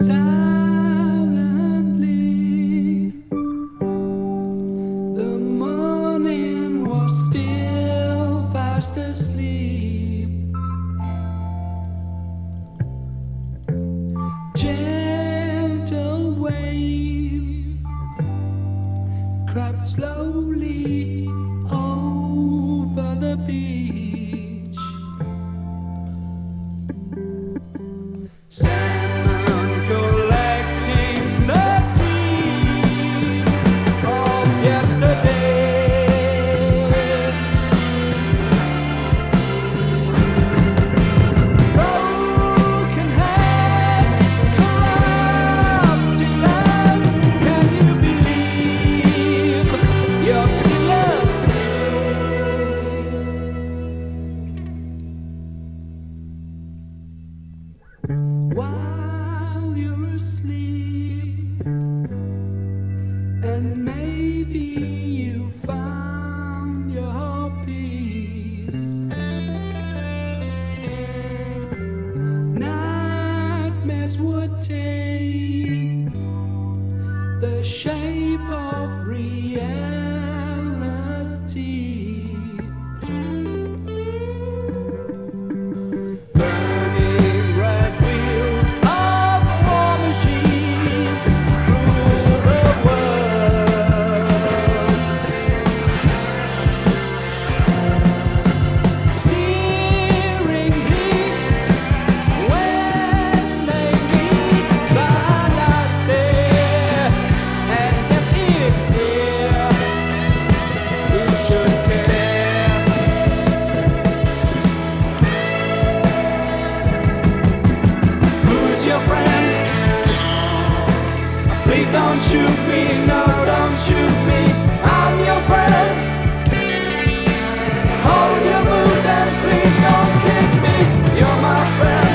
silently. The morning was still fast asleep. Gentle waves crept slowly over the beach. Salmon collecting the dreams of yesterday. Broken hands, corrupted plans. Can you believe you're still asleep? While you're asleep, and maybe you found your peace. Nightmares would take the shape of reality. Burning red wheels of war machines rule the world. Searing heat when they meet, blind eyes stare, and death is here. Who should care? Who's your friend? Please don't shoot me, no, don't shoot me. I'm your friend. Hold your mood and please don't kick me. You're my friend.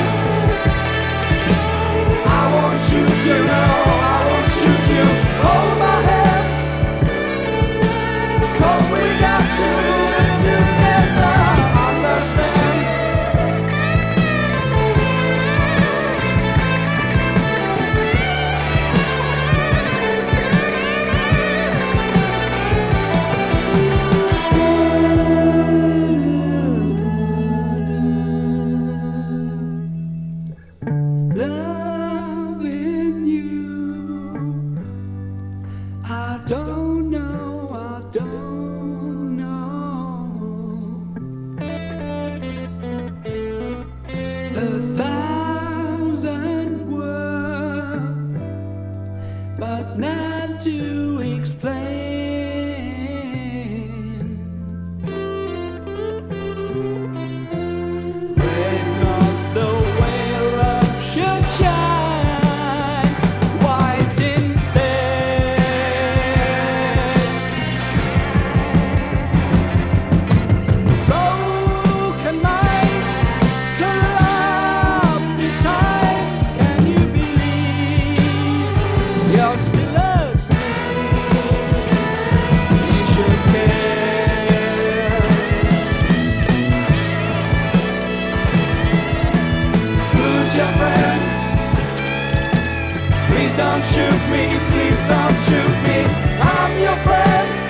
I won't shoot you, no, I won't shoot you. Hold my hand, 'cause we got to live together. Understand? Loving you, I don't know, I don't know. 1,000 words, but not to explain. It's not the way love should shine, white instead. Broken minds, corrupted times. Can you believe you're still asleep? You should care. Who's your friend? Please don't shoot me, please don't shoot me. I'm your friend.